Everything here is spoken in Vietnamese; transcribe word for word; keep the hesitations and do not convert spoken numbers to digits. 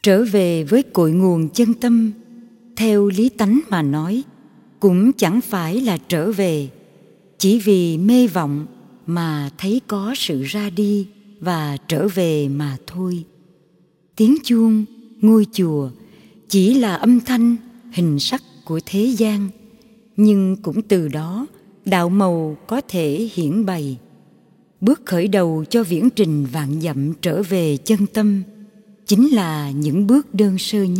Trở về với cội nguồn chân tâm, theo lý tánh mà nói, cũng chẳng phải là trở về, chỉ vì mê vọng mà thấy có sự ra đi và trở về mà thôi. Tiếng chuông, ngôi chùa chỉ là âm thanh, hình sắc của thế gian, nhưng cũng từ đó đạo màu có thể hiển bày. Bước khởi đầu cho viễn trình vạn dặm trở về chân tâm chính là những bước đơn sơ nhất.